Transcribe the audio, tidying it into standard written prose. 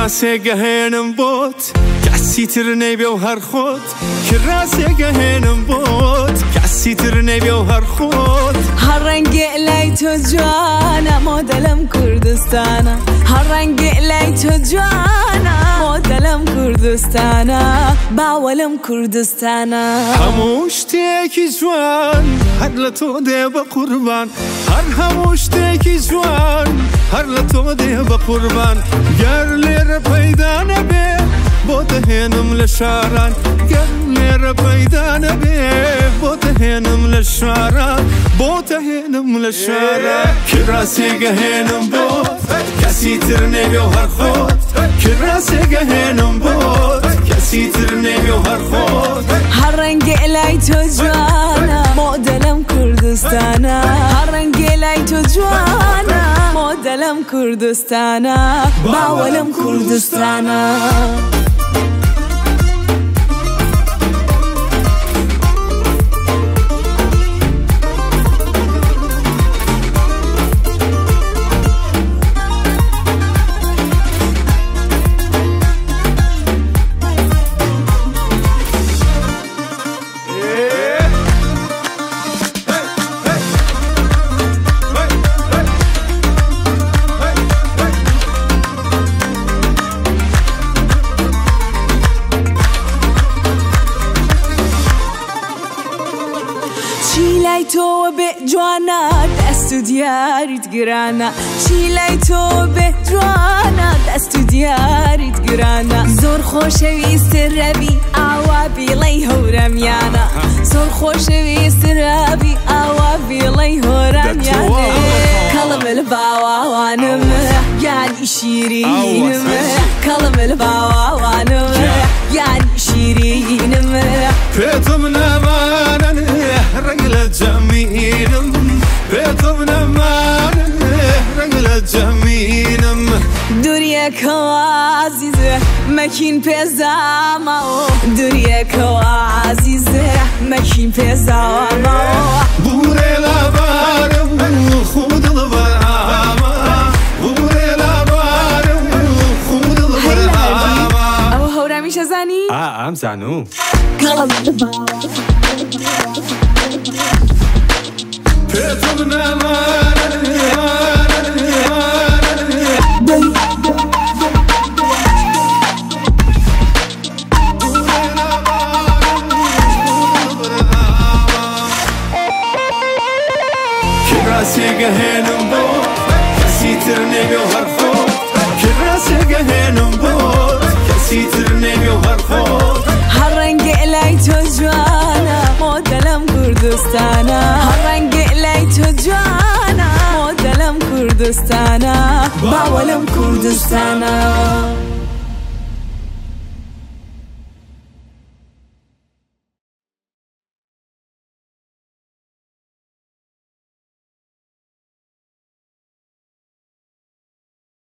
کراسێ گەهێنم بۆت کەسی تر نەیبێ و هەر خۆت کراسێ گەهێنم بۆت کەسی تر نەیبێ و هەر خۆت هەر ڕەنگێ لای تۆ جوانە مۆدەلەم کوردستانە هەر ڕەنگێ لای تۆ جوانە مۆدەلەم کوردستانە باوەلم کوردستانە هەموو شتێکی جوان هەر لە تۆ دێ بە قوربان هەر هەموو شتێکی جوان هەر لە تۆ دێ بە قوربان گەر لێرە پەیدا نەبێ بۆ دەهێنم لە شاران گەر لێرە پەیدا نەبێ بۆ دەهێنم لە شاران بۆ دەهێنم لە شاران کراسێ گەهێنم بۆت کەسی تر نەبێ و هەر خۆت کراسێ گەهێنم بۆت کەسی تر نەبێ و هەر خۆت هەر ڕەنگێ لای تۆ جوانە مۆدەلەم کوردستانە هەر ڕەنگێ لای تۆ جوانە مۆدەلەم کوردستانە باوەلم کوردستانە چی لای تۆ بێ جوانە دەست و دیاریت گرانە چی لای تۆ بێ جوانە دەست و دیاریت گرانە زۆر خۆشەویستە ڕەبی ئاوا بیڵەی هەورەمیانە زۆر خۆشەویستە ڕەبی ئاوا بیڵەی هەورەمیانە کەڵمل باوانمە یانی شیرینمە کەڵمل باوانمە یانی شیرینمە پێتم نەمانە ڕنگ لە جەمینم پێتم نەمانە ڕنگ لە جەمینم دووریەکەوە عەزیزە مەکین پێزامەوە دووریەکەوە عەزیزە مەکین پێزامەوە بورێ لەبارم خوو دڵبەرامە بورێ لەبارم خوو دڵبەرامە ئەوە هەورامیشە زانی؟ ئەم زانوو پێتم نەمانە کراسێ گەهێنم بۆت کەسی تر نەبێ و هەر خۆت کراسێ گەهێنم بۆت کەسی تر نەبێ و هەر خۆت هەر ڕەنگێ لای تۆ جوانە مۆدەلەم کوردستانە هەر ڕەنگێ لای تۆ جوانە مۆدەلەم کوردستانە باوەلم کوردستانە